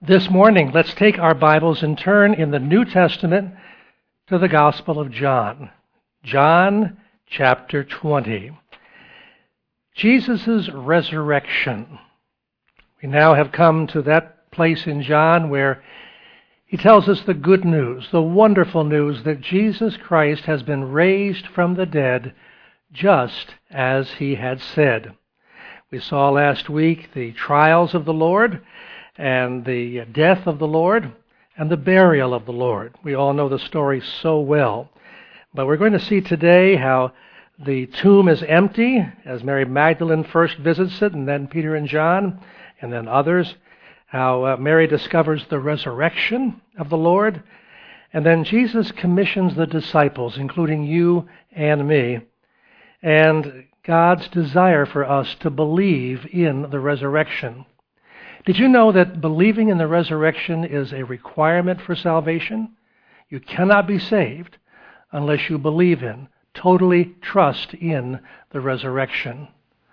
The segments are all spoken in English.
This morning, let's take our Bibles and turn in the New Testament to the Gospel of John. John chapter 20. Jesus' resurrection. We now have come to that place in John where he tells us the good news, the wonderful news that Jesus Christ has been raised from the dead just as he had said. We saw last week the trials of the Lord and the death of the Lord and the burial of the Lord. We all know the story so well. But we're going to see today how the tomb is empty, as Mary Magdalene first visits it, and then Peter and John, and then others. How Mary discovers the resurrection of the Lord. And then Jesus commissions the disciples, including you and me, and God's desire for us to believe in the resurrection. Did you know that believing in the resurrection is a requirement for salvation? You cannot be saved unless you believe in, totally trust in the resurrection.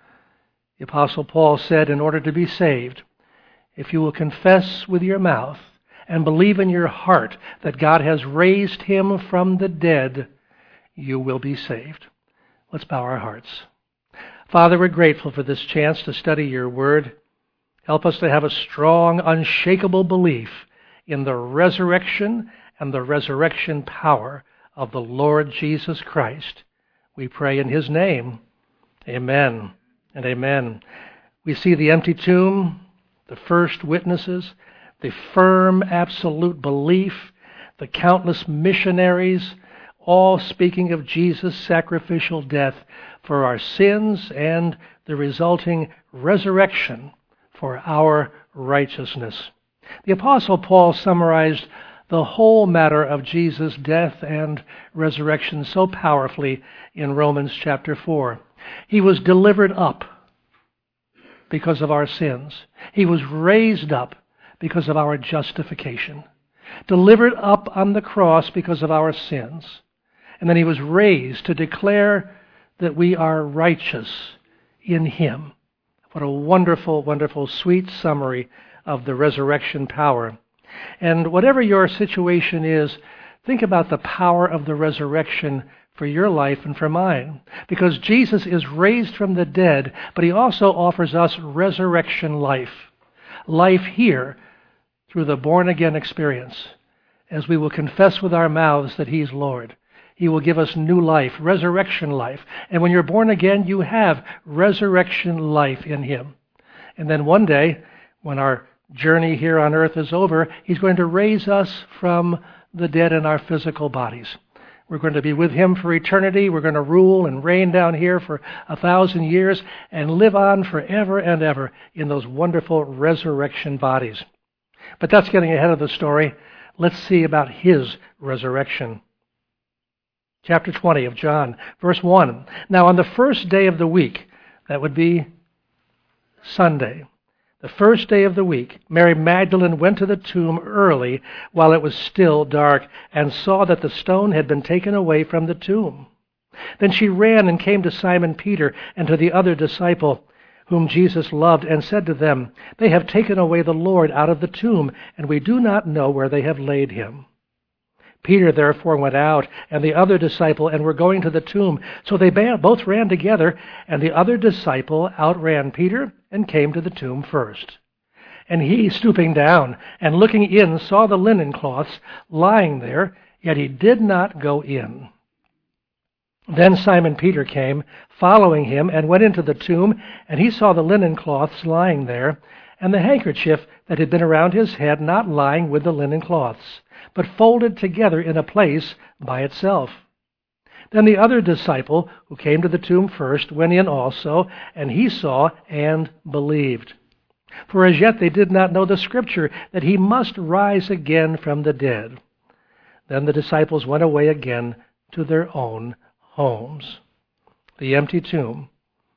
The Apostle Paul said, in order to be saved, if you will confess with your mouth and believe in your heart that God has raised him from the dead, you will be saved. Let's bow our hearts. Father, we're grateful for this chance to study your word. Help us to have a strong, unshakable belief in the resurrection and the resurrection power of the Lord Jesus Christ. We pray in his name. Amen and amen. We see the empty tomb, the first witnesses, the firm, absolute belief, the countless missionaries, all speaking of Jesus' sacrificial death for our sins and the resulting resurrection for our righteousness. The Apostle Paul summarized the whole matter of Jesus' death and resurrection so powerfully in Romans chapter 4. He was delivered up because of our sins. He was raised up because of our justification. Delivered up on the cross because of our sins. And then he was raised to declare that we are righteous in him. What a wonderful, wonderful, sweet summary of the resurrection power. And whatever your situation is, think about the power of the resurrection for your life and for mine. Because Jesus is raised from the dead, but he also offers us resurrection life. Life here through the born-again experience, as we will confess with our mouths that he's Lord. He will give us new life, resurrection life. And when you're born again, you have resurrection life in him. And then one day, when our journey here on earth is over, he's going to raise us from the dead in our physical bodies. We're going to be with him for eternity. We're going to rule and reign down here for 1,000 years and live on forever and ever in those wonderful resurrection bodies. But that's getting ahead of the story. Let's see about his resurrection. Chapter 20 of John, verse 1. Now on the first day of the week, that would be Sunday, the first day of the week, Mary Magdalene went to the tomb early while it was still dark and saw that the stone had been taken away from the tomb. Then she ran and came to Simon Peter and to the other disciple whom Jesus loved and said to them, "They have taken away the Lord out of the tomb, and we do not know where they have laid him." Peter therefore went out, and the other disciple, and were going to the tomb. So they both ran together, and the other disciple outran Peter and came to the tomb first. And he, stooping down and looking in, saw the linen cloths lying there, yet he did not go in. Then Simon Peter came, following him, and went into the tomb, and he saw the linen cloths lying there, and the handkerchief that had been around his head not lying with the linen cloths, but folded together in a place by itself. Then the other disciple, who came to the tomb first, went in also, and he saw and believed. For as yet they did not know the Scripture, that he must rise again from the dead. Then the disciples went away again to their own homes. The empty tomb.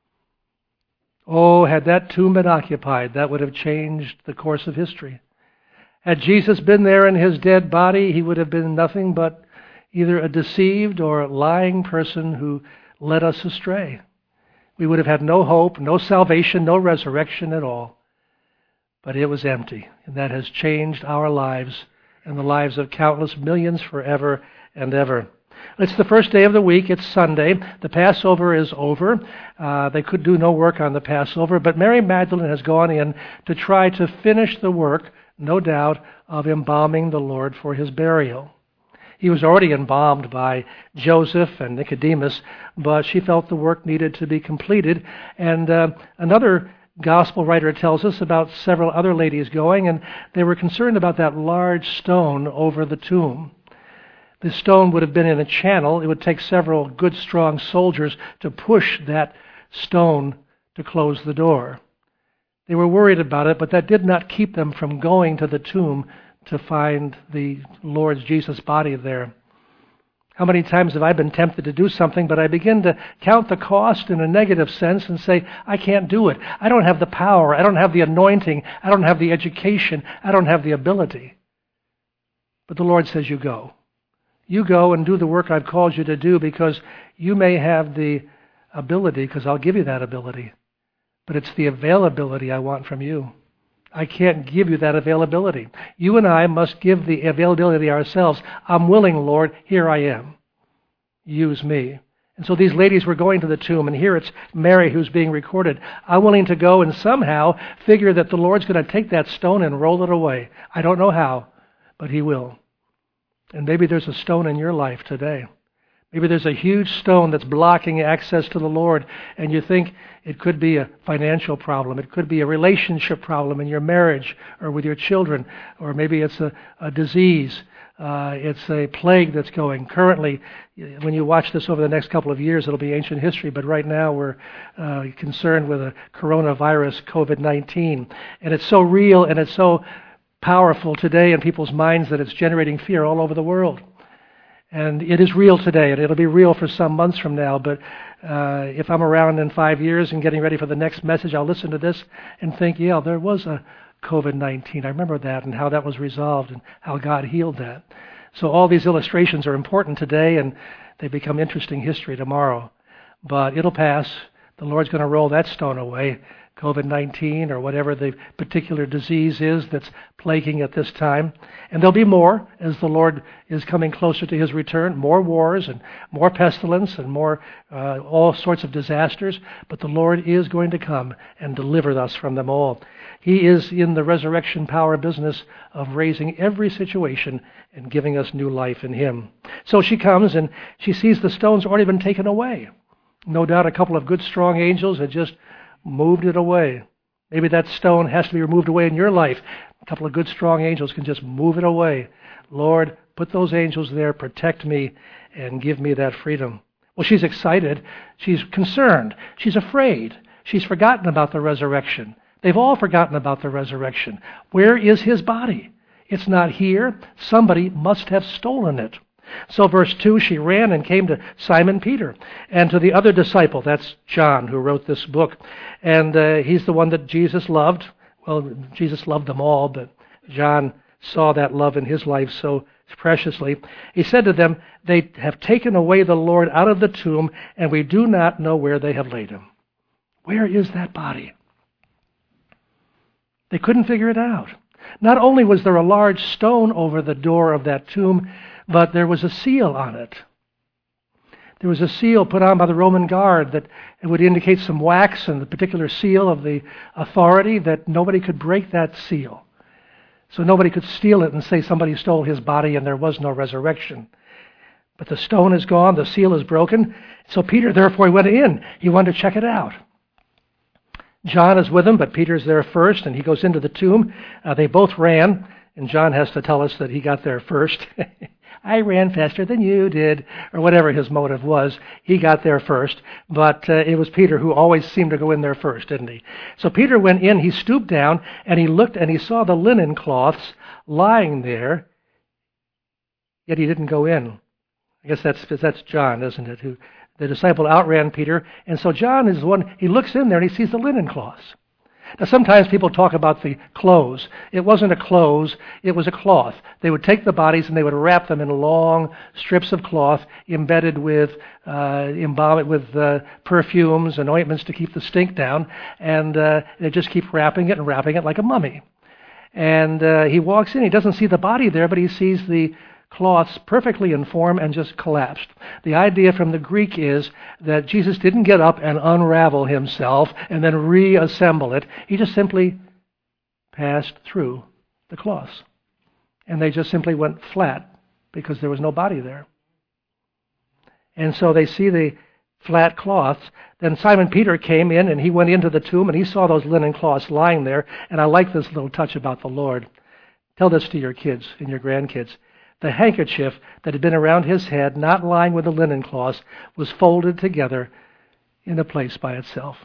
Oh, had that tomb been occupied, that would have changed the course of history. Had Jesus been there in his dead body, he would have been nothing but either a deceived or lying person who led us astray. We would have had no hope, no salvation, no resurrection at all. but it was empty. And that has changed our lives and the lives of countless millions forever and ever. It's the first day of the week. It's Sunday. The Passover is over. They could do no work on the Passover, but Mary Magdalene has gone in to try to finish the work, no doubt, of embalming the Lord for his burial. He was already embalmed by Joseph and Nicodemus, but she felt the work needed to be completed. And another gospel writer tells us about several other ladies going, and they were concerned about that large stone over the tomb. The stone would have been in a channel. It would take several good, strong soldiers to push that stone to close the door. They were worried about it, but that did not keep them from going to the tomb to find the Lord Jesus' body there. How many times have I been tempted to do something, but I begin to count the cost in a negative sense and say, I can't do it. I don't have the power. I don't have the anointing. I don't have the education. I don't have the ability. But the Lord says, you go. You go and do the work I've called you to do, because you may have the ability, because I'll give you that ability. But it's the availability I want from you. I can't give you that availability. You and I must give the availability ourselves. I'm willing, Lord. Here I am. Use me. And so these ladies were going to the tomb, and here it's Mary who's being recorded. I'm willing to go and somehow figure that the Lord's going to take that stone and roll it away. I don't know how, but he will. And maybe there's a stone in your life today. Maybe there's a huge stone that's blocking access to the Lord, and you think it could be a financial problem. It could be a relationship problem in your marriage or with your children, or maybe it's a disease. It's a plague that's going. Currently, when you watch this over the next couple of years, it'll be ancient history, but right now we're concerned with a coronavirus, COVID-19. And it's so real and it's so powerful today in people's minds that it's generating fear all over the world. And it is real today, and it'll be real for some months from now. But if I'm around in 5 years and getting ready for the next message, I'll listen to this and think, yeah, there was a COVID-19. I remember that and how that was resolved and how God healed that. So all these illustrations are important today, and they become interesting history tomorrow. But it'll pass. The Lord's going to roll that stone away. COVID-19 or whatever the particular disease is that's plaguing at this time. And there'll be more as the Lord is coming closer to his return, more wars and more pestilence and more all sorts of disasters. But the Lord is going to come and deliver us from them all. He is in the resurrection power business of raising every situation and giving us new life in him. So she comes and she sees the stone's already been taken away. No doubt a couple of good strong angels had just moved it away. Maybe that stone has to be removed away in your life. A couple of good strong angels can just move it away. Lord, put those angels there, protect me, and give me that freedom. Well, she's excited. She's concerned. She's afraid. She's forgotten about the resurrection. They've all forgotten about the resurrection. Where is his body? It's not here. Somebody must have stolen it. So verse 2, she ran and came to Simon Peter and to the other disciple. That's John, who wrote this book. And he's the one that Jesus loved. Well, Jesus loved them all, but John saw that love in his life so preciously. He said to them, they have taken away the Lord out of the tomb, and we do not know where they have laid him. Where is that body? They couldn't figure it out. Not only was there a large stone over the door of that tomb, but there was a seal on it. There was a seal put on by the Roman guard that it would indicate some wax and the particular seal of the authority, that nobody could break that seal. So nobody could steal it and say somebody stole his body and there was no resurrection. But the stone is gone, the seal is broken. So Peter, therefore, went in. He wanted to check it out. John is with him, but Peter's there first, and he goes into the tomb. They both ran, and John has to tell us that he got there first. I ran faster than you did, or whatever his motive was. He got there first, but it was Peter who always seemed to go in there first, didn't he? So Peter went in, he stooped down, and he looked, and he saw the linen cloths lying there, yet he didn't go in. I guess that's John, isn't it, who the disciple outran Peter, and so John is the one, he looks in there and he sees the linen cloths. Now, sometimes people talk about the clothes. It wasn't a clothes, it was a cloth. They would take the bodies and they would wrap them in long strips of cloth embedded with, embalm it with perfumes and ointments to keep the stink down, and they just keep wrapping it and wrapping it like a mummy. And he walks in, he doesn't see the body there, but he sees the cloths perfectly in form and just collapsed. The idea from the Greek is that Jesus didn't get up and unravel himself and then reassemble it. He just simply passed through the cloths. And they just simply went flat because there was no body there. And so they see the flat cloths. Then Simon Peter came in and he went into the tomb and he saw those linen cloths lying there. And I like this little touch about the Lord. Tell this to your kids and your grandkids. The handkerchief that had been around his head, not lying with the linen cloths, was folded together in a place by itself.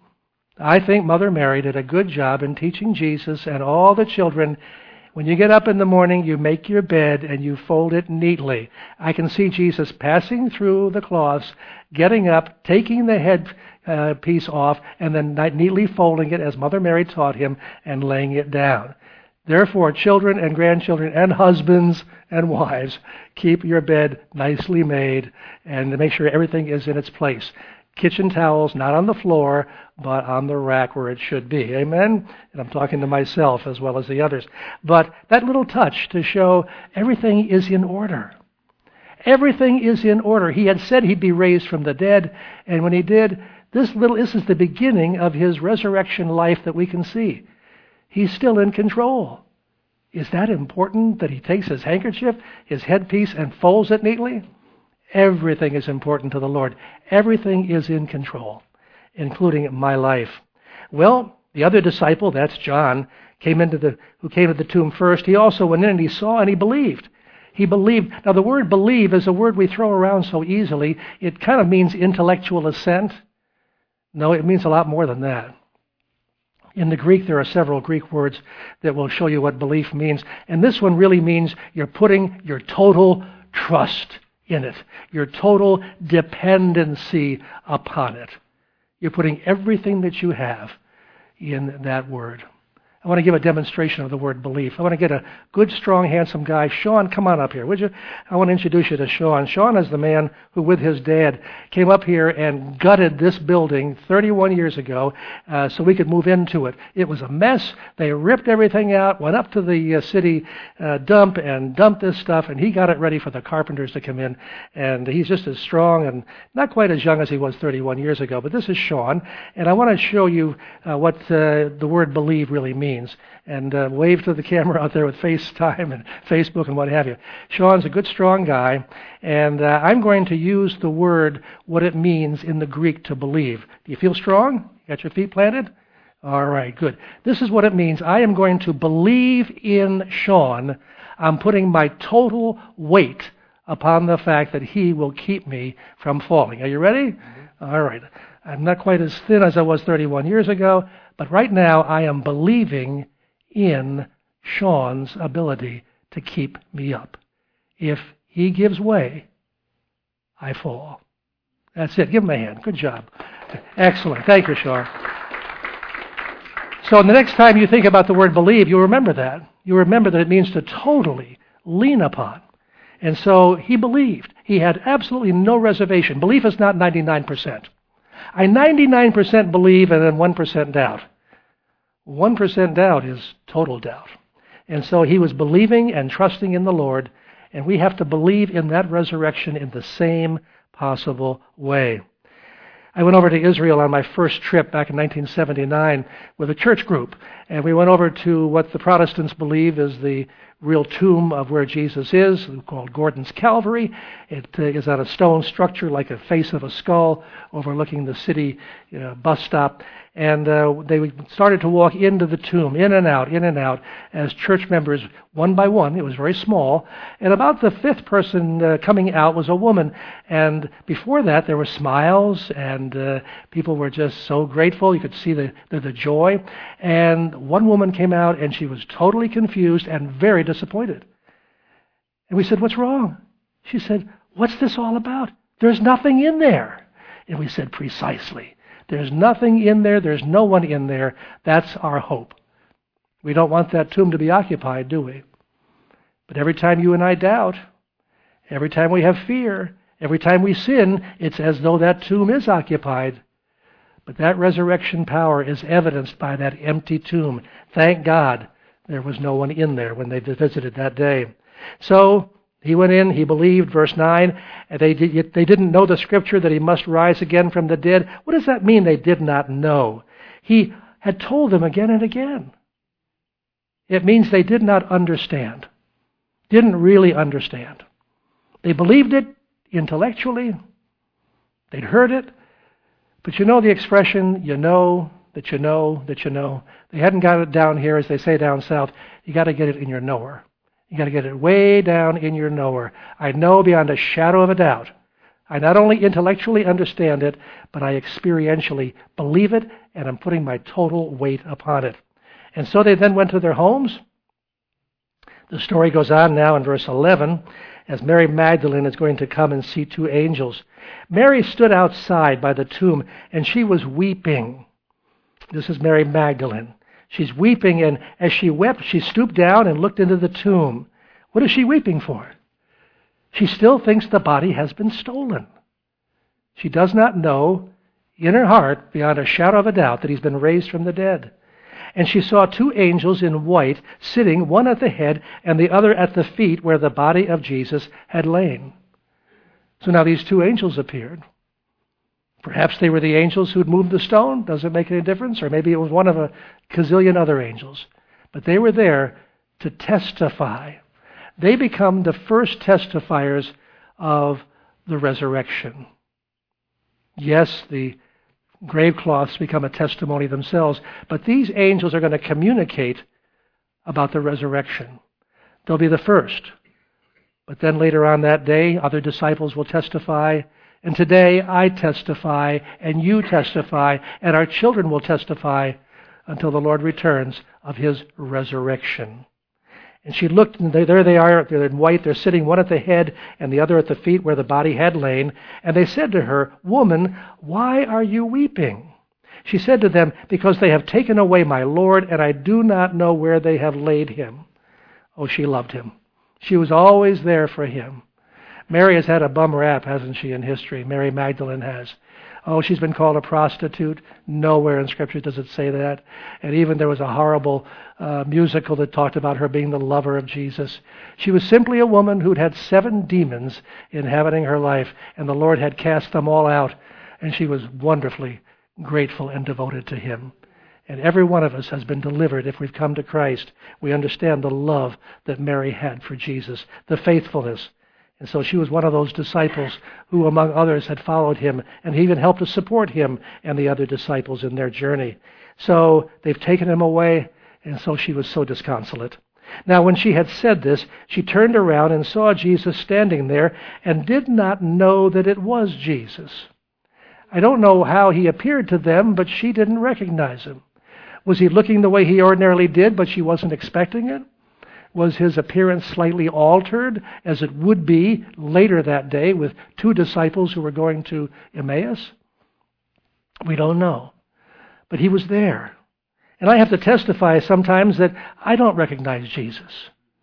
I think Mother Mary did a good job in teaching Jesus and all the children, when you get up in the morning, you make your bed and you fold it neatly. I can see Jesus passing through the cloths, getting up, taking the head piece off, and then neatly folding it as Mother Mary taught him and laying it down. Therefore, children and grandchildren and husbands and wives, keep your bed nicely made and make sure everything is in its place. Kitchen towels, not on the floor, but on the rack where it should be. Amen? And I'm talking to myself as well as the others. But that little touch to show everything is in order. Everything is in order. He had said he'd be raised from the dead, and when he did, this is the beginning of his resurrection life that we can see. He's still in control. Is that important that he takes his handkerchief, his headpiece, and folds it neatly? Everything is important to the Lord. Everything is in control, including my life. Well, the other disciple, that's John, who came to the tomb first. He also went in and he saw and he believed. He believed. Now, the word believe is a word we throw around so easily. It kind of means intellectual assent. No, it means a lot more than that. In the Greek, there are several Greek words that will show you what belief means. And this one really means you're putting your total trust in it, your total dependency upon it. You're putting everything that you have in that word. I want to give a demonstration of the word belief. I want to get a good, strong, handsome guy. Sean, come on up here, would you? I want to introduce you to Sean. Sean is the man who, with his dad, came up here and gutted this building 31 years ago so we could move into it. It was a mess. They ripped everything out, went up to the city dump and dumped this stuff, and he got it ready for the carpenters to come in. And he's just as strong and not quite as young as he was 31 years ago. But this is Sean, and I want to show you what the word believe really means. And wave to the camera out there with FaceTime and Facebook and what have you. Sean's a good, strong guy, and I'm going to use the word, what it means in the Greek to believe. Do you feel strong? You got your feet planted? All right, good. This is what it means. I am going to believe in Sean. I'm putting my total weight upon the fact that he will keep me from falling. Are you ready? Mm-hmm. All right. I'm not quite as thin as I was 31 years ago, but right now I am believing in Sean's ability to keep me up. If he gives way, I fall. That's it. Give him a hand. Good job. Excellent. Thank you, Sean. So the next time you think about the word believe, you'll remember that. You remember that it means to totally lean upon. And so he believed. He had absolutely no reservation. Belief is not 99%. I 99% believe and then 1% doubt. 1% doubt is total doubt. And so he was believing and trusting in the Lord, and we have to believe in that resurrection in the same possible way. I went over to Israel on my first trip back in 1979 with a church group, and we went over to what the Protestants believe is the real tomb of where Jesus is, called Gordon's Calvary. It is on a stone structure like a face of a skull overlooking the city bus stop. And they started to walk into the tomb, in and out, as church members, one by one. It was very small. And about the fifth person coming out was a woman. And before that, there were smiles, and people were just so grateful. You could see the joy. And one woman came out, and she was totally confused and very disappointed. And we said, "What's wrong?" She said, "What's this all about? There's nothing in there." And we said, "Precisely. There's nothing in there. There's no one in there. That's our hope. We don't want that tomb to be occupied, do we? But every time you and I doubt, every time we have fear, every time we sin, it's as though that tomb is occupied. But that resurrection power is evidenced by that empty tomb. Thank God there was no one in there when they visited that day. So he went in, he believed, verse 9, and they didn't know the scripture that he must rise again from the dead. What does that mean they did not know? He had told them again and again. It means they did not understand, didn't really understand. They believed it intellectually, they'd heard it, but you know the expression, you know, that you know, that you know. They hadn't got it down here, as they say down south. You got to get it in your knower. You got to get it way down in your knower. I know beyond a shadow of a doubt. I not only intellectually understand it, but I experientially believe it, and I'm putting my total weight upon it. And so they then went to their homes. The story goes on now in verse 11, as Mary Magdalene is going to come and see two angels. Mary stood outside by the tomb, and she was weeping. This is Mary Magdalene. She's weeping, and as she wept, she stooped down and looked into the tomb. What is she weeping for? She still thinks the body has been stolen. She does not know in her heart, beyond a shadow of a doubt, that he's been raised from the dead. And she saw two angels in white sitting, one at the head and the other at the feet where the body of Jesus had lain. So now these two angels appeared. Perhaps they were the angels who'd moved the stone. Does it make any difference? Or maybe it was one of a gazillion other angels. But they were there to testify. They become the first testifiers of the resurrection. Yes, the grave cloths become a testimony themselves, but these angels are going to communicate about the resurrection. They'll be the first. But then later on that day, other disciples will testify. And today I testify, and you testify, and our children will testify until the Lord returns of his resurrection. And she looked, and there they are, they're in white, they're sitting one at the head and the other at the feet where the body had lain. And they said to her, "Woman, why are you weeping?" She said to them, "Because they have taken away my Lord, and I do not know where they have laid him." Oh, she loved him. She was always there for him. Mary has had a bum rap, hasn't she, in history? Mary Magdalene has. Oh, she's been called a prostitute. Nowhere in Scripture does it say that. And even there was a horrible musical that talked about her being the lover of Jesus. She was simply a woman who'd had 7 demons inhabiting her life, and the Lord had cast them all out, and she was wonderfully grateful and devoted to him. And every one of us has been delivered if we've come to Christ. We understand the love that Mary had for Jesus, the faithfulness. And so she was one of those disciples who, among others, had followed him, and he even helped to support him and the other disciples in their journey. So they've taken him away, and so she was so disconsolate. Now, when she had said this, she turned around and saw Jesus standing there and did not know that it was Jesus. I don't know how he appeared to them, but she didn't recognize him. Was he looking the way he ordinarily did, but she wasn't expecting it? Was his appearance slightly altered, as it would be later that day with 2 disciples who were going to Emmaus? We don't know. But he was there. And I have to testify sometimes that I don't recognize Jesus.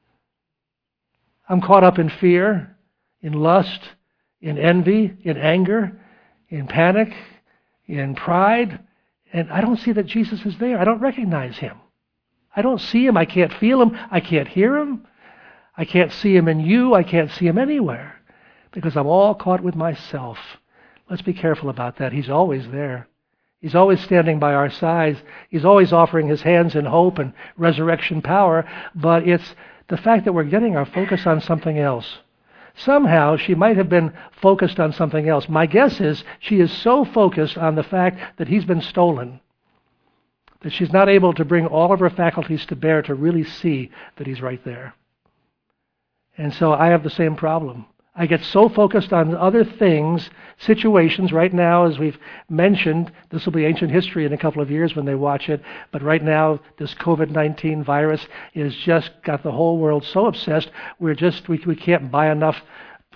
I'm caught up in fear, in lust, in envy, in anger, in panic, in pride, and I don't see that Jesus is there. I don't recognize him. I don't see him. I can't feel him. I can't hear him. I can't see him in you. I can't see him anywhere because I'm all caught with myself. Let's be careful about that. He's always there. He's always standing by our sides. He's always offering his hands in hope and resurrection power, but it's the fact that we're getting our focus on something else. Somehow she might have been focused on something else. My guess is she is so focused on the fact that he's been stolen that she's not able to bring all of her faculties to bear to really see that he's right there. And so I have the same problem. I get so focused on other things, situations right now, as we've mentioned. This will be ancient history in a couple of years when they watch it. But right now, this COVID-19 virus is just got the whole world so obsessed. We can't buy enough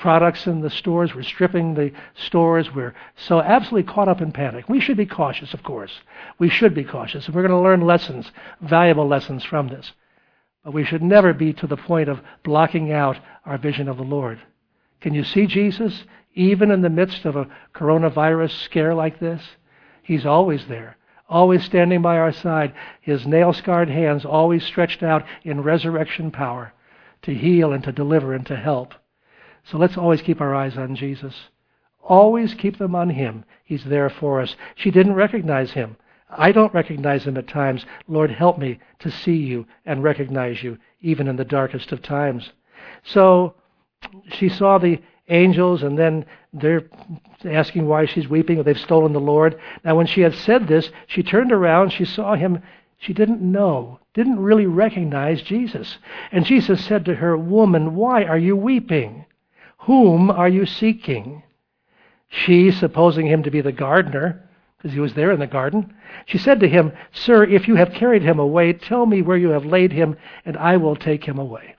products in the stores. We're stripping the stores. We're so absolutely caught up in panic. We should be cautious, of course. We should be cautious. And we're going to learn lessons, valuable lessons from this. But we should never be to the point of blocking out our vision of the Lord. Can you see Jesus even in the midst of a coronavirus scare like this? He's always there, always standing by our side, his nail-scarred hands always stretched out in resurrection power to heal and to deliver and to help. So let's always keep our eyes on Jesus. Always keep them on him. He's there for us. She didn't recognize him. I don't recognize him at times. Lord, help me to see you and recognize you, even in the darkest of times. So she saw the angels, and then they're asking why she's weeping, or they've stolen the Lord. Now, when she had said this, she turned around, she saw him. She didn't really recognize Jesus. And Jesus said to her, "Woman, why are you weeping? Whom are you seeking?" She, supposing him to be the gardener, because he was there in the garden, she said to him, "Sir, if you have carried him away, tell me where you have laid him, and I will take him away."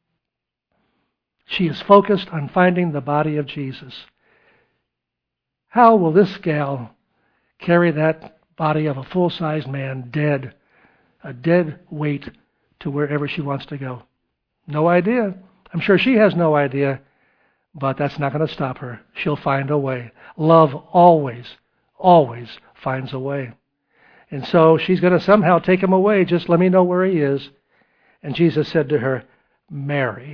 She is focused on finding the body of Jesus. How will this gal carry that body of a full-sized man dead, a dead weight, to wherever she wants to go? No idea. I'm sure she has no idea, but that's not going to stop her. She'll find a way. Love always finds a way. And so she's going to somehow take him away. Just let me know where he is. And Jesus said to her, "Mary."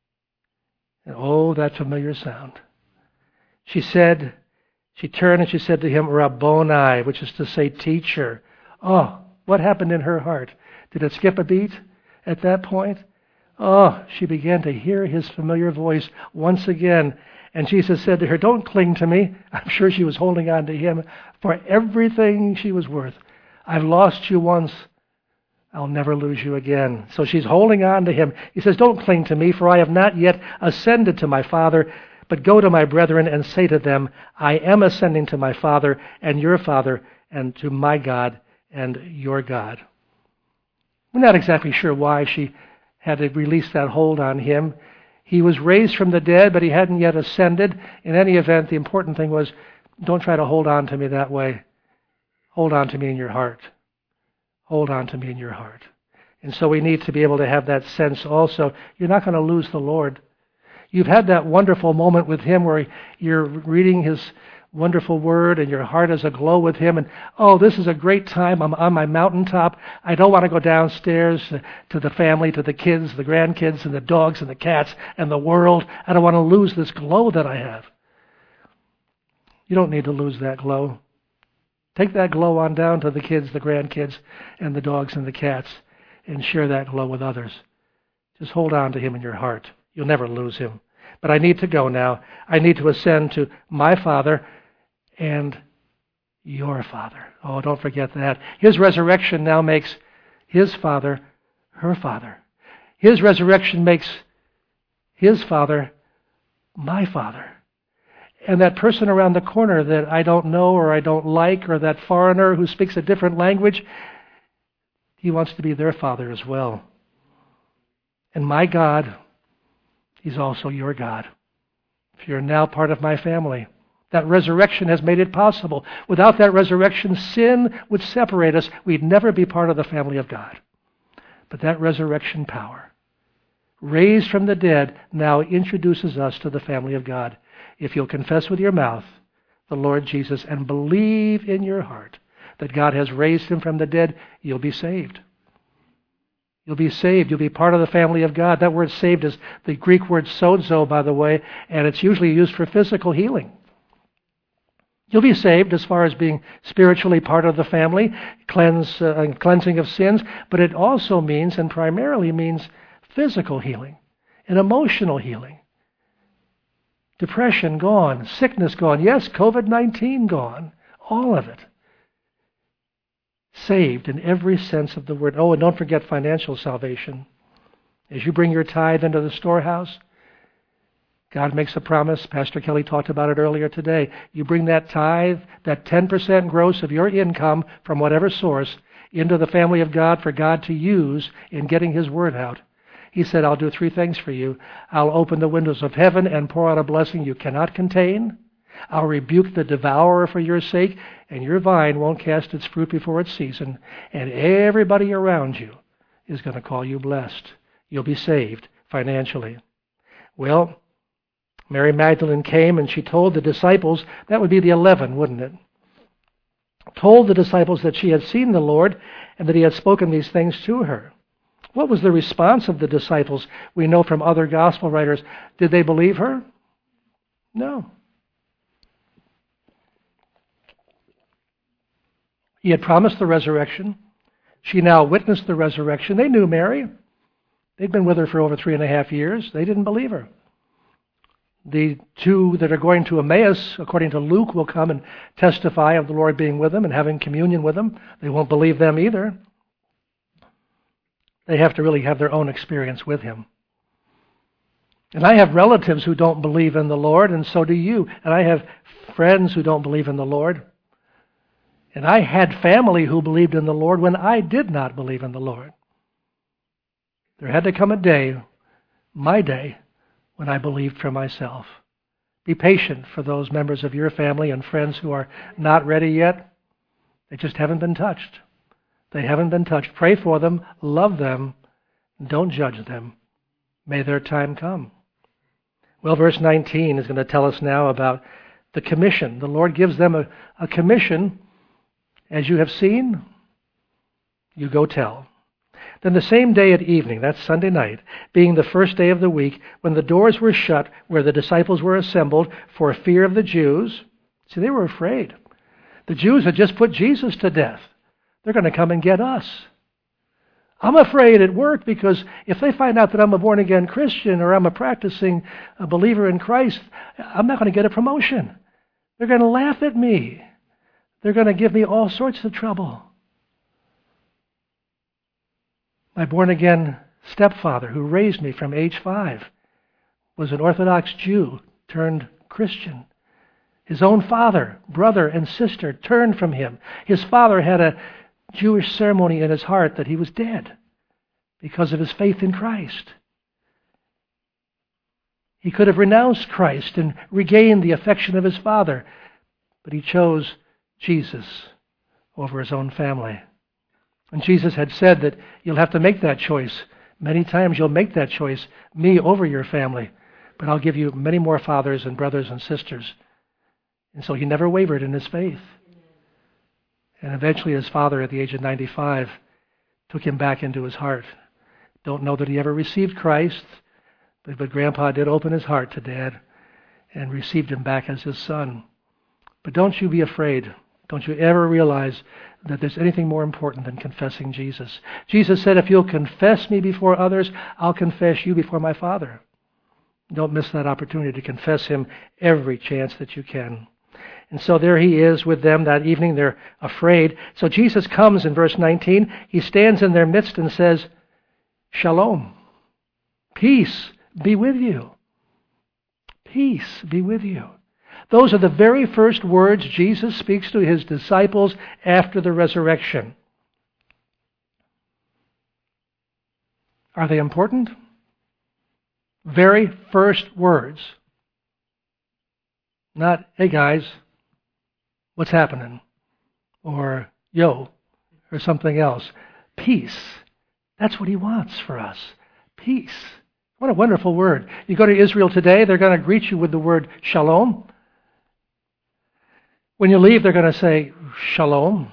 And oh, that familiar sound. She turned and she said to him, "Rabboni," which is to say, teacher. Oh, what happened in her heart? Did it skip a beat at that point? Oh, she began to hear his familiar voice once again. And Jesus said to her, "Don't cling to me." I'm sure she was holding on to him for everything she was worth. "I've lost you once. I'll never lose you again." So she's holding on to him. He says, "Don't cling to me, for I have not yet ascended to my Father, but go to my brethren and say to them, I am ascending to my Father and your Father, and to my God and your God." We're not exactly sure why she had to release that hold on him. He was raised from the dead, but he hadn't yet ascended. In any event, the important thing was, don't try to hold on to me that way. Hold on to me in your heart. Hold on to me in your heart. And so we need to be able to have that sense also. You're not going to lose the Lord. You've had that wonderful moment with him where you're reading his wonderful word and your heart is aglow with him. And, oh, this is a great time. I'm on my mountaintop. I don't want to go downstairs to the family, to the kids, the grandkids, and the dogs and the cats and the world. I don't want to lose this glow that I have. You don't need to lose that glow. Take that glow on down to the kids, the grandkids, and the dogs and the cats, and share that glow with others. Just hold on to him in your heart. You'll never lose him. But I need to go now. I need to ascend to my Father and your Father. Oh, don't forget that. His resurrection now makes his Father her Father. His resurrection makes his Father my Father. And that person around the corner that I don't know or I don't like, or that foreigner who speaks a different language, he wants to be their Father as well. And my God, he's also your God. If you're now part of my family, that resurrection has made it possible. Without that resurrection, sin would separate us. We'd never be part of the family of God. But that resurrection power, raised from the dead, now introduces us to the family of God. If you'll confess with your mouth the Lord Jesus and believe in your heart that God has raised him from the dead, you'll be saved. You'll be saved. You'll be part of the family of God. That word saved is the Greek word sozo, by the way, and it's usually used for physical healing. You'll be saved as far as being spiritually part of the family, cleansing of sins, but it also means, and primarily means, physical healing and emotional healing. Depression gone, sickness gone, yes, COVID-19 gone, all of it. Saved in every sense of the word. Oh, and don't forget financial salvation. As you bring your tithe into the storehouse, God makes a promise. Pastor Kelly talked about it earlier today. You bring that tithe, that 10% gross of your income from whatever source, into the family of God for God to use in getting his word out. He said, I'll do three things for you. I'll open the windows of heaven and pour out a blessing you cannot contain. I'll rebuke the devourer for your sake, and your vine won't cast its fruit before its season, and everybody around you is going to call you blessed. You'll be saved financially. Well, Mary Magdalene came and she told the disciples, that would be the 11, wouldn't it? Told the disciples that she had seen the Lord and that he had spoken these things to her. What was the response of the disciples? We know from other gospel writers. Did they believe her? No. He had promised the resurrection. She now witnessed the resurrection. They knew Mary. They'd been with her for over 3.5 years. They didn't believe her. The two that are going to Emmaus, according to Luke, will come and testify of the Lord being with them and having communion with them. They won't believe them either. They have to really have their own experience with him. And I have relatives who don't believe in the Lord, and so do you. And I have friends who don't believe in the Lord. And I had family who believed in the Lord when I did not believe in the Lord. There had to come a day, my day, when I believed for myself. Be patient for those members of your family and friends who are not ready yet. They just haven't been touched. They haven't been touched. Pray for them, love them, and don't judge them. May their time come. Well, verse 19 is going to tell us now about the commission. The Lord gives them a commission. As you have seen, you go tell. Then the same day at evening, that's Sunday night, being the first day of the week, when the doors were shut where the disciples were assembled for fear of the Jews. See, they were afraid. The Jews had just put Jesus to death. They're going to come and get us. I'm afraid at work because if they find out that I'm a born-again Christian or I'm a practicing believer in Christ, I'm not going to get a promotion. They're going to laugh at me. They're going to give me all sorts of trouble. My born-again stepfather, who raised me from age 5, was an Orthodox Jew turned Christian. His own father, brother, and sister turned from him. His father had a Jewish ceremony in his heart that he was dead because of his faith in Christ. He could have renounced Christ and regained the affection of his father, but he chose Jesus over his own family. And Jesus had said that you'll have to make that choice. Many times you'll make that choice, me over your family, but I'll give you many more fathers and brothers and sisters. And so he never wavered in his faith. And eventually his father, at the age of 95, took him back into his heart. Don't know that he ever received Christ, but Grandpa did open his heart to Dad and received him back as his son. But don't you be afraid. Don't you ever realize that there's anything more important than confessing Jesus. Jesus said, if you'll confess me before others, I'll confess you before my Father. Don't miss that opportunity to confess him every chance that you can. And so there he is with them that evening. They're afraid. So Jesus comes in verse 19. He stands in their midst and says, Shalom. Peace be with you. Peace be with you. Those are the very first words Jesus speaks to his disciples after the resurrection. Are they important? Very first words. Not, hey guys, what's happening? Or, yo, or something else. Peace. That's what he wants for us. Peace. What a wonderful word. You go to Israel today, they're going to greet you with the word shalom. When you leave, they're going to say, Shalom.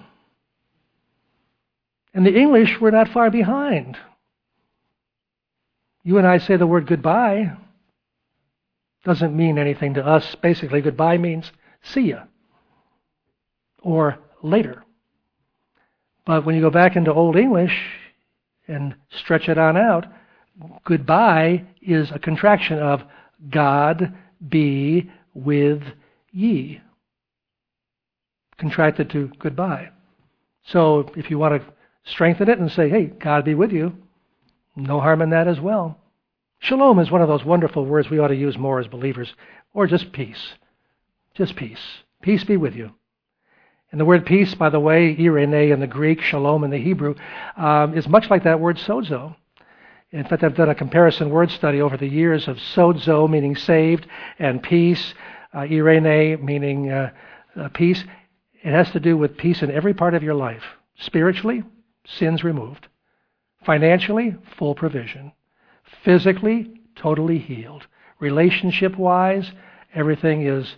In the English, we're not far behind. You and I say the word goodbye. Doesn't mean anything to us. Basically, goodbye means see ya. Or later. But when you go back into Old English and stretch it on out, goodbye is a contraction of God be with ye. Contracted to goodbye. So if you want to strengthen it and say, hey, God be with you, no harm in that as well. Shalom is one of those wonderful words we ought to use more as believers. Or just peace. Just peace. Peace be with you. And the word peace, by the way, irene in the Greek, shalom in the Hebrew, is much like that word sozo. In fact, I've done a comparison word study over the years of sozo, meaning saved, and peace, irene, meaning peace. It has to do with peace in every part of your life. Spiritually, sins removed. Financially, full provision. Physically, totally healed. Relationship-wise, everything is...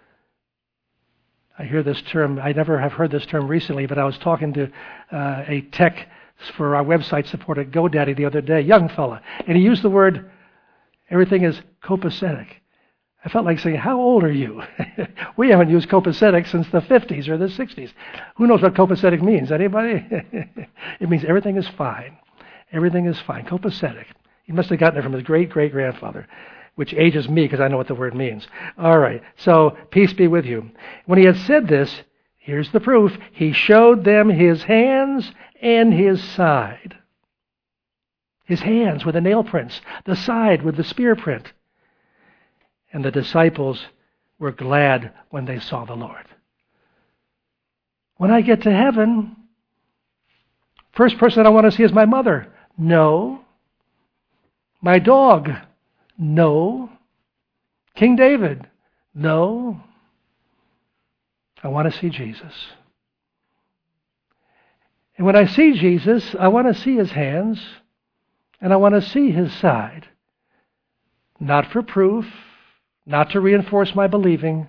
I hear this term, I never have heard this term recently, but I was talking to a tech for our website support at GoDaddy the other day, young fella, and he used the word, everything is copacetic. I felt like saying, how old are you? We haven't used copacetic since the 50s or the 60s. Who knows what copacetic means? Anybody? It means everything is fine. Everything is fine. Copacetic. He must have gotten it from his great-great-grandfather, which ages me because I know what the word means. All right, so peace be with you. When he had said this, here's the proof. He showed them his hands and his side. His hands with the nail prints, the side with the spear print. And the disciples were glad when they saw the Lord. When I get to heaven, first person I want to see is my mother. No. My dog. No. King David. No. I want to see Jesus. And when I see Jesus, I want to see his hands and I want to see his side. Not for proof, not to reinforce my believing,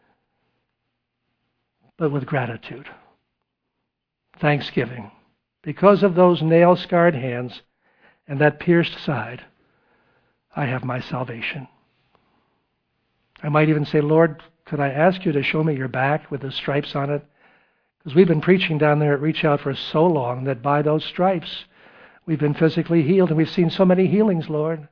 but with gratitude. Thanksgiving. Because of those nail-scarred hands and that pierced side, I have my salvation. I might even say, Lord, could I ask you to show me your back with the stripes on it? Because we've been preaching down there at Reach Out for so long that by those stripes we've been physically healed, and we've seen so many healings, Lord.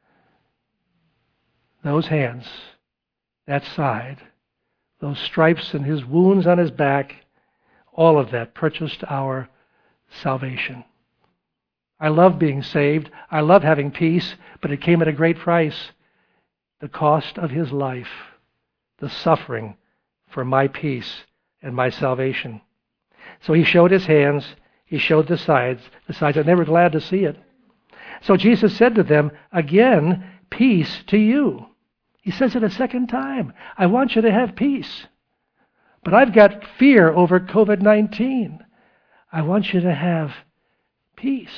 Those hands, that side, those stripes and his wounds on his back, all of that purchased our salvation. I love being saved. I love having peace, but it came at a great price. The cost of his life, the suffering for my peace and my salvation. So he showed his hands, he showed the sides, and they were glad to see it. So Jesus said to them, again, peace to you. He says it a second time. I want you to have peace. But I've got fear over COVID-19. I want you to have peace.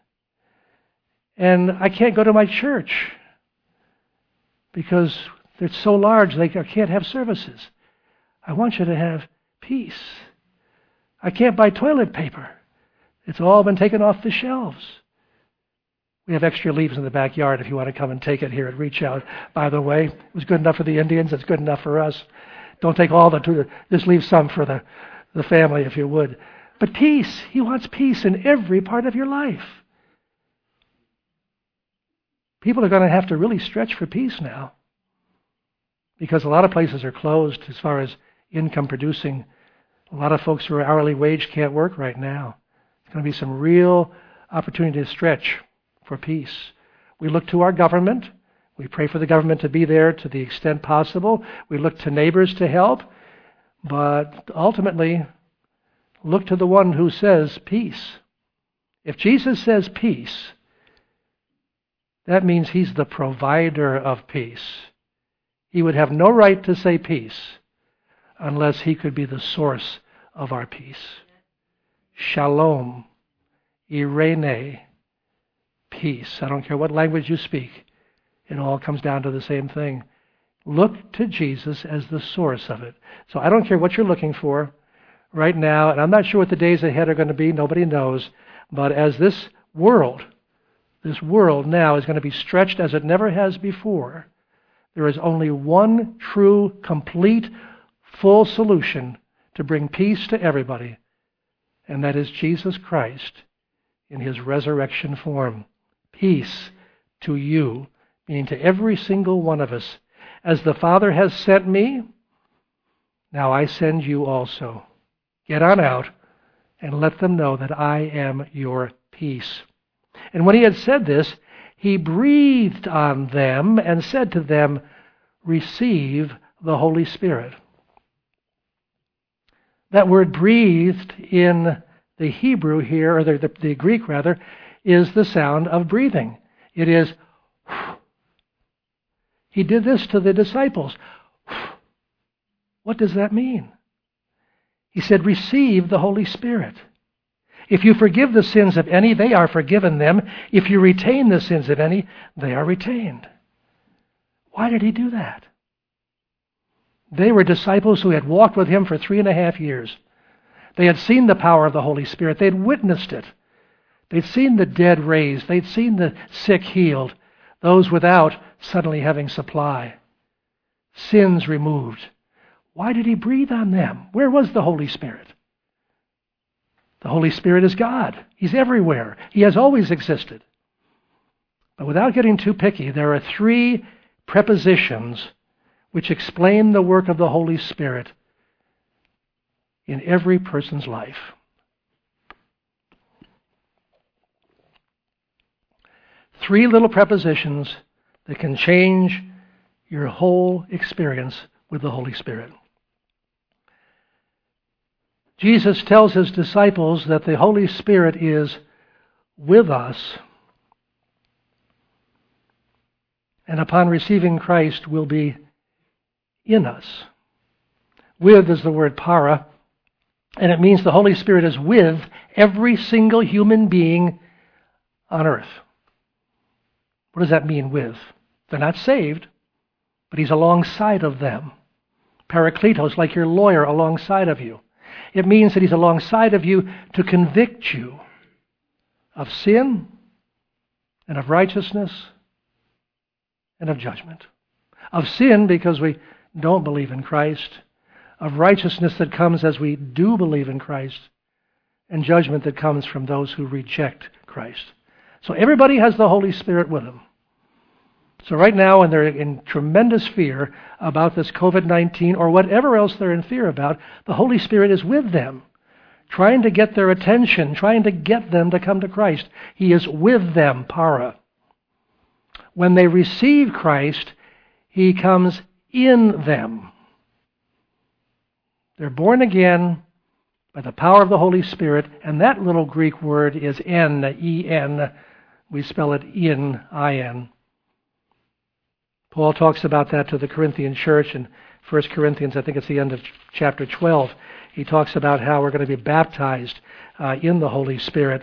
And I can't go to my church because they're so large they can't have services. I want you to have peace. I can't buy toilet paper. It's all been taken off the shelves. We have extra leaves in the backyard if you want to come and take it here at Reach Out. By the way, it was good enough for the Indians. It's good enough for us. Don't take all just leave some for the family if you would. But peace. He wants peace in every part of your life. People are going to have to really stretch for peace now because a lot of places are closed as far as income producing. A lot of folks who are hourly wage can't work right now. It's going to be some real opportunity to stretch for peace. We look to our government. We pray for the government to be there to the extent possible. We look to neighbors to help. But ultimately, look to the one who says peace. If Jesus says peace, that means he's the provider of peace. He would have no right to say peace unless he could be the source of our peace. Shalom, irene, peace. I don't care what language you speak. It all comes down to the same thing. Look to Jesus as the source of it. So I don't care what you're looking for right now, and I'm not sure what the days ahead are going to be. Nobody knows. But as this world now is going to be stretched as it never has before, there is only one true, complete, full solution to bring peace to everybody, and that is Jesus Christ in his resurrection form. Peace to you, meaning to every single one of us. As the Father has sent me, now I send you also. Get on out and let them know that I am your peace. And when he had said this, he breathed on them and said to them, receive the Holy Spirit. That word breathed in the Hebrew here, or the Greek rather, is the sound of breathing. It is, He did this to the disciples. What does that mean? He said, receive the Holy Spirit. If you forgive the sins of any, they are forgiven them. If you retain the sins of any, they are retained. Why did He do that? They were disciples who had walked with Him for 3.5 years. They had seen the power of the Holy Spirit. They had witnessed it. They'd seen the dead raised. They'd seen the sick healed. Those without suddenly having supply. Sins removed. Why did He breathe on them? Where was the Holy Spirit? The Holy Spirit is God. He's everywhere. He has always existed. But without getting too picky, there are 3 prepositions which explain the work of the Holy Spirit in every person's life. 3 little prepositions that can change your whole experience with the Holy Spirit. Jesus tells His disciples that the Holy Spirit is with us, and upon receiving Christ will be in us. With is the word para, and it means the Holy Spirit is with every single human being on earth. What does that mean, with? They're not saved, but He's alongside of them. Parakletos, like your lawyer alongside of you. It means that He's alongside of you to convict you of sin and of righteousness and of judgment. Of sin because we don't believe in Christ, of righteousness that comes as we do believe in Christ, and judgment that comes from those who reject Christ. So everybody has the Holy Spirit with them. So right now, when they're in tremendous fear about this COVID-19 or whatever else they're in fear about, the Holy Spirit is with them, trying to get their attention, trying to get them to come to Christ. He is with them, para. When they receive Christ, He comes in them. They're born again by the power of the Holy Spirit, and that little Greek word is en, E-N. We spell it in, I-N. Paul talks about that to the Corinthian church in 1 Corinthians, I think it's the end of chapter 12. He talks about how we're going to be baptized in the Holy Spirit.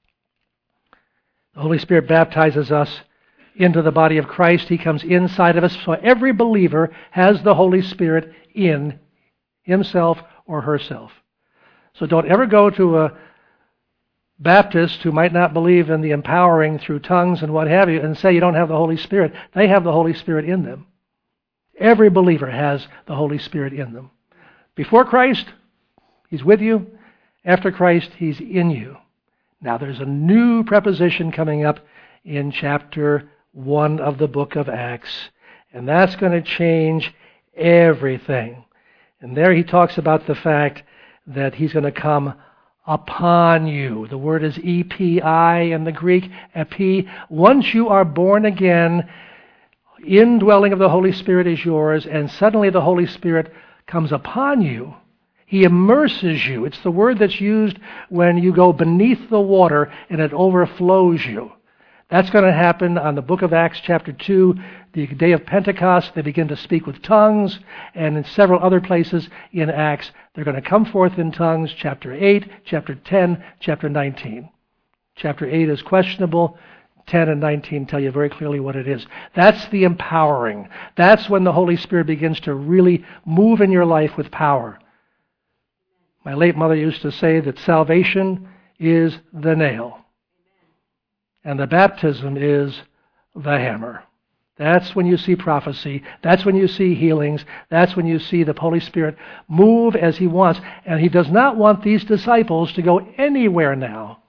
The Holy Spirit baptizes us into the body of Christ. He comes inside of us. So every believer has the Holy Spirit in himself or herself. So don't ever go to a Baptist who might not believe in the empowering through tongues and what have you and say you don't have the Holy Spirit. They have the Holy Spirit in them. Every believer has the Holy Spirit in them. Before Christ, He's with you. After Christ, He's in you. Now there's a new preposition coming up in chapter 1 of the book of Acts, and that's going to change everything. And there he talks about the fact that He's going to come upon you. The word is epi in the Greek, epi. Once you are born again, indwelling of the Holy Spirit is yours, and suddenly the Holy Spirit comes upon you. He immerses you. It's the word that's used when you go beneath the water and it overflows you. That's going to happen on the book of Acts chapter 2, the day of Pentecost. They begin to speak with tongues, and in several other places in Acts, they're going to come forth in tongues, chapter 8, chapter 10, chapter 19. Chapter 8 is questionable. 10 and 19 tell you very clearly what it is. That's the empowering. That's when the Holy Spirit begins to really move in your life with power. My late mother used to say that salvation is the nail, and the baptism is the hammer. That's when you see prophecy. That's when you see healings. That's when you see the Holy Spirit move as He wants. And He does not want these disciples to go anywhere now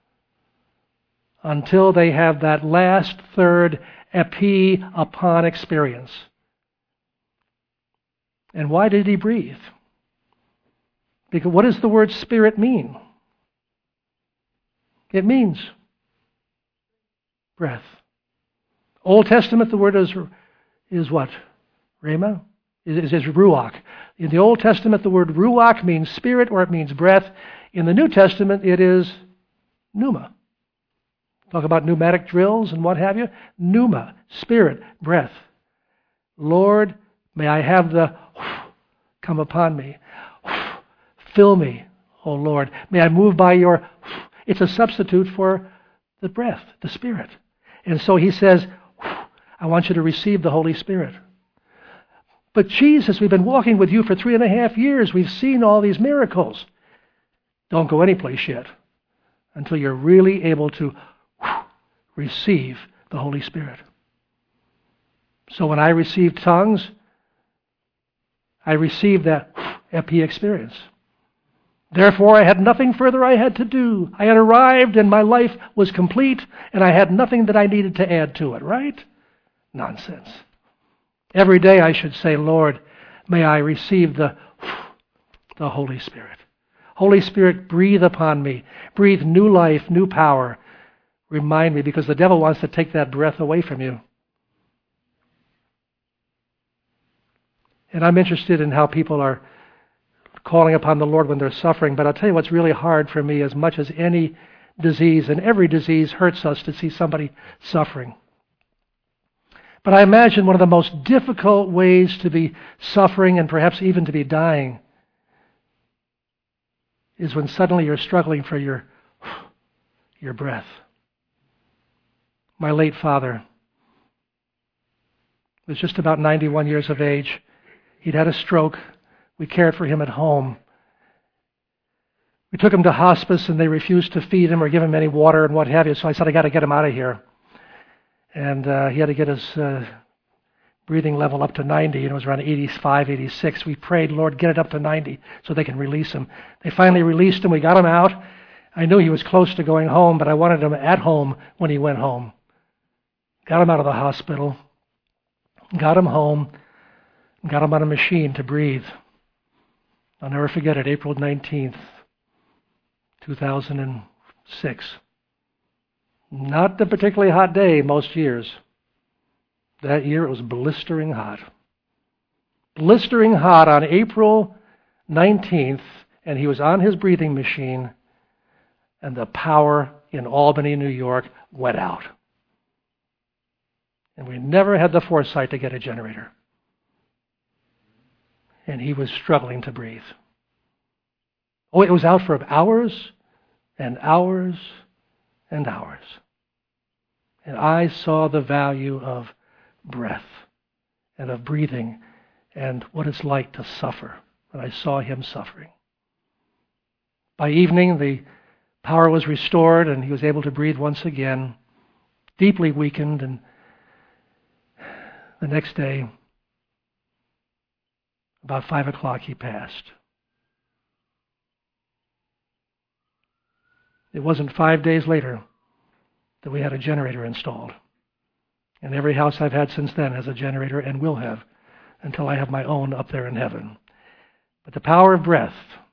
until they have that last third epi upon experience. And why did He breathe? Because what does the word Spirit mean? It means breath. Old Testament, the word is what? Rhema? It is ruach. In the Old Testament, the word ruach means spirit or it means breath. In the New Testament, it is pneuma. Talk about pneumatic drills and what have you. Pneuma, spirit, breath. Lord, may I have the come upon me. Fill me, O Lord. May I move by your... It's a substitute for the breath, the Spirit. And so he says, I want you to receive the Holy Spirit. But Jesus, we've been walking with you for 3.5 years. We've seen all these miracles. Don't go anyplace yet until you're really able to receive the Holy Spirit. So when I received tongues, I received that epi experience. Therefore, I had nothing further I had to do. I had arrived and my life was complete and I had nothing that I needed to add to it, right? Nonsense. Every day I should say, Lord, may I receive the Holy Spirit. Holy Spirit, breathe upon me. Breathe new life, new power. Remind me, because the devil wants to take that breath away from you. And I'm interested in how people are calling upon the Lord when they're suffering. But I'll tell you what's really hard for me, as much as any disease, and every disease hurts us to see somebody suffering. But I imagine one of the most difficult ways to be suffering and perhaps even to be dying is when suddenly you're struggling for your breath. My late father was just about 91 years of age. He'd had a stroke. We cared for him at home. We took him to hospice and they refused to feed him or give him any water and what have you. So I said, I got to get him out of here. And he had to get his breathing level up to 90. And it was around 85, 86. We prayed, Lord, get it up to 90 so they can release him. They finally released him. We got him out. I knew he was close to going home, but I wanted him at home when he went home. Got him out of the hospital. Got him home. Got him on a machine to breathe. I'll never forget it, April 19th, 2006. Not a particularly hot day most years. That year it was blistering hot. Blistering hot on April 19th, and he was on his breathing machine, and the power in Albany, New York went out. And we never had the foresight to get a generator. And he was struggling to breathe. Oh, it was out for hours and hours and hours. And I saw the value of breath and of breathing and what it's like to suffer. And I saw him suffering. By evening, the power was restored and he was able to breathe once again, deeply weakened. And the next day, about 5 o'clock, he passed. It wasn't 5 days later that we had a generator installed. And every house I've had since then has a generator and will have until I have my own up there in heaven. But the power of breath.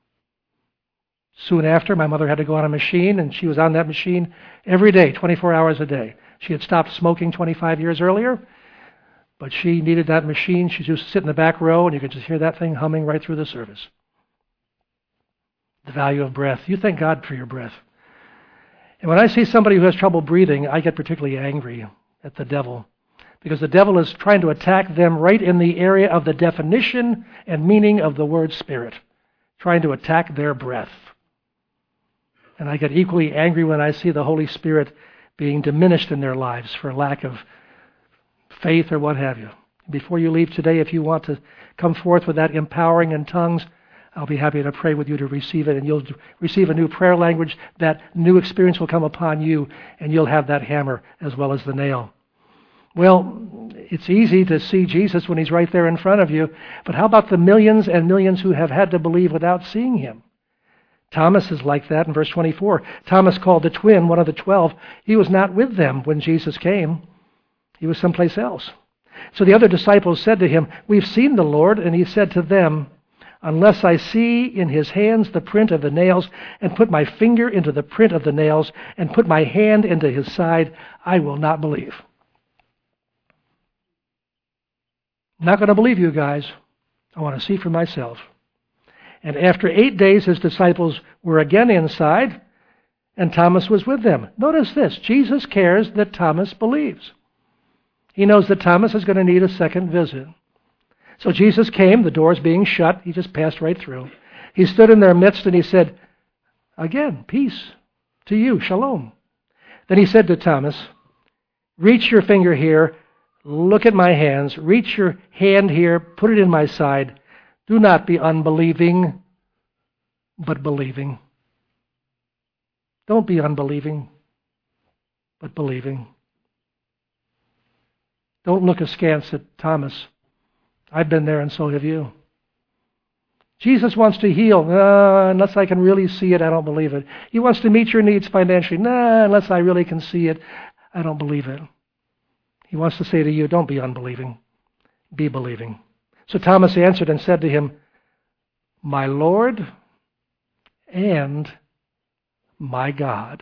Soon after, my mother had to go on a machine, and she was on that machine every day, 24 hours a day. She had stopped smoking 25 years earlier, but she needed that machine. She used to sit in the back row, and you could just hear that thing humming right through the service. The value of breath. You thank God for your breath. And when I see somebody who has trouble breathing, I get particularly angry at the devil, because the devil is trying to attack them right in the area of the definition and meaning of the word spirit, trying to attack their breath. And I get equally angry when I see the Holy Spirit being diminished in their lives for lack of faith or what have you. Before you leave today, if you want to come forth with that empowering in tongues, I'll be happy to pray with you to receive it, and you'll receive a new prayer language. That new experience will come upon you, and you'll have that hammer as well as the nail. Well, it's easy to see Jesus when he's right there in front of you, but how about the millions and millions who have had to believe without seeing him? Thomas is like that in verse 24. Thomas, called the twin, one of the 12, he was not with them when Jesus came. He was someplace else. So the other disciples said to him, "We've seen the Lord." And he said to them, "Unless I see in his hands the print of the nails, and put my finger into the print of the nails, and put my hand into his side, I will not believe." I'm not going to believe you guys. I want to see for myself. And after 8 days, his disciples were again inside, and Thomas was with them. Notice this. Jesus cares that Thomas believes. He knows that Thomas is going to need a second visit. So Jesus came, the doors being shut. He just passed right through. He stood in their midst and he said, again, peace to you, shalom. Then he said to Thomas, reach your finger here, look at my hands, reach your hand here, put it in my side. Do not be unbelieving, but believing. Don't be unbelieving, but believing. Don't look askance at Thomas. I've been there and so have you. Jesus wants to heal. Unless I can really see it, I don't believe it. He wants to meet your needs financially. Unless I really can see it, I don't believe it. He wants to say to you, don't be unbelieving, be believing. So Thomas answered and said to him, my Lord and my God.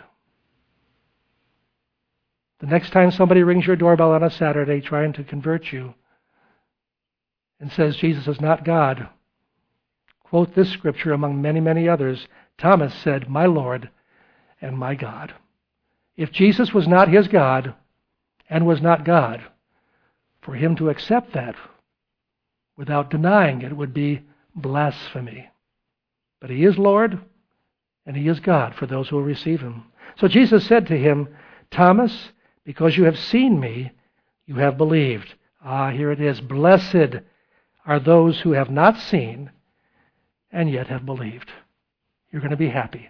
The next time somebody rings your doorbell on a Saturday trying to convert you and says Jesus is not God, quote this scripture among many, many others. Thomas said, my Lord and my God. If Jesus was not his God and was not God, for him to accept that without denying it would be blasphemy. But he is Lord and he is God for those who will receive him. So Jesus said to him, Thomas, because you have seen me, you have believed. Here it is. Blessed are those who have not seen and yet have believed. You're going to be happy.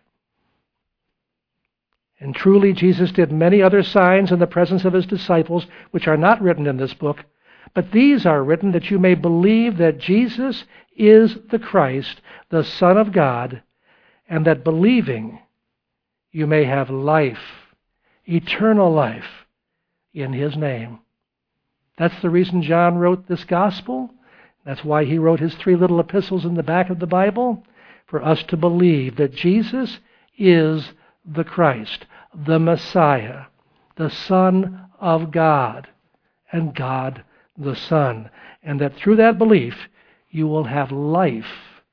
And truly, Jesus did many other signs in the presence of his disciples, which are not written in this book, but these are written that you may believe that Jesus is the Christ, the Son of God, and that believing you may have life, eternal life, in his name. That's the reason John wrote this gospel. That's why he wrote his 3 little epistles in the back of the Bible, for us to believe that Jesus is the Christ, the Messiah, the Son of God, and God the Son. And that through that belief, you will have life,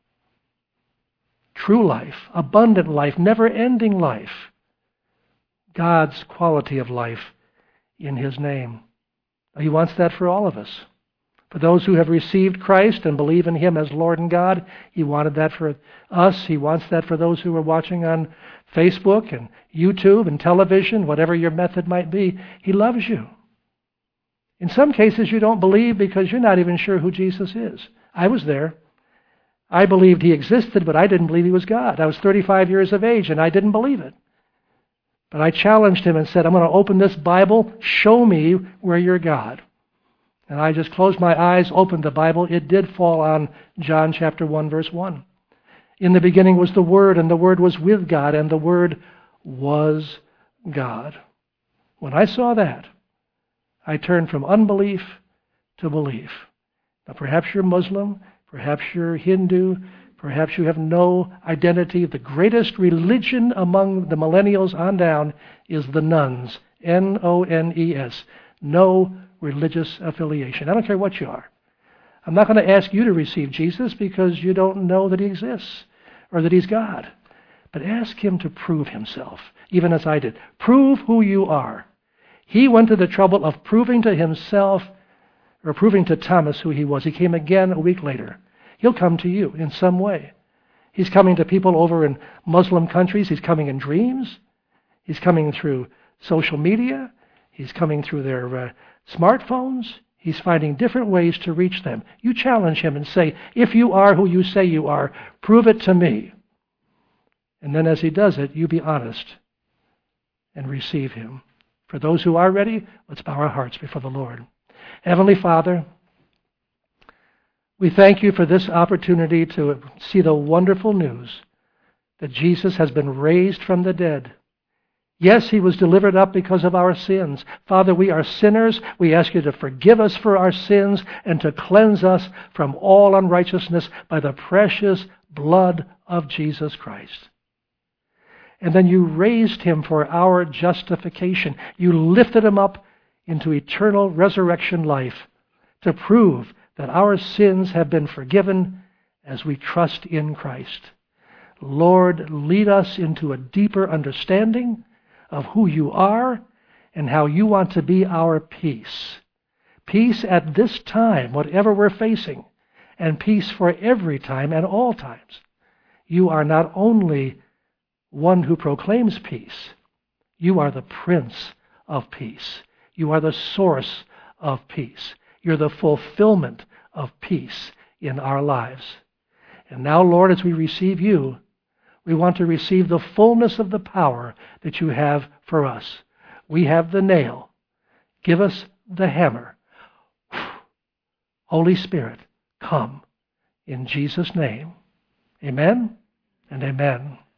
true life, abundant life, never-ending life, God's quality of life in his name. He wants that for all of us. For those who have received Christ and believe in him as Lord and God, he wanted that for us. He wants that for those who are watching on Facebook and YouTube and television, whatever your method might be. He loves you. In some cases, you don't believe because you're not even sure who Jesus is. I was there. I believed he existed, but I didn't believe he was God. I was 35 years of age, and I didn't believe it. But I challenged him and said, I'm going to open this Bible. Show me where you're God. And I just closed my eyes, opened the Bible. It did fall on John chapter 1, verse 1. In the beginning was the Word, and the Word was with God, and the Word was God. When I saw that, I turned from unbelief to belief. Now, perhaps you're Muslim, perhaps you're Hindu, perhaps you have no identity. The greatest religion among the millennials on down is the nuns, N-O-N-E-S. No religious affiliation. I don't care what you are. I'm not going to ask you to receive Jesus because you don't know that he exists or that he's God. But ask him to prove himself, even as I did. Prove who you are. He went to the trouble of proving to himself, or proving to Thomas who he was. He came again a week later. He'll come to you in some way. He's coming to people over in Muslim countries. He's coming in dreams. He's coming through social media. He's coming through their smartphones. He's finding different ways to reach them. You challenge him and say, if you are who you say you are, prove it to me. And then as he does it, you be honest and receive him. For those who are ready, let's bow our hearts before the Lord. Heavenly Father, we thank you for this opportunity to see the wonderful news that Jesus has been raised from the dead. Yes, he was delivered up because of our sins. Father, we are sinners. We ask you to forgive us for our sins and to cleanse us from all unrighteousness by the precious blood of Jesus Christ. And then you raised him for our justification. You lifted him up into eternal resurrection life to prove that our sins have been forgiven as we trust in Christ. Lord, lead us into a deeper understanding of who you are and how you want to be our peace. Peace at this time, whatever we're facing, and peace for every time and all times. You are not only one who proclaims peace, you are the Prince of Peace. You are the source of peace. You're the fulfillment of peace in our lives. And now, Lord, as we receive you, we want to receive the fullness of the power that you have for us. We have the nail. Give us the hammer. Holy Spirit, come in Jesus' name. Amen and amen.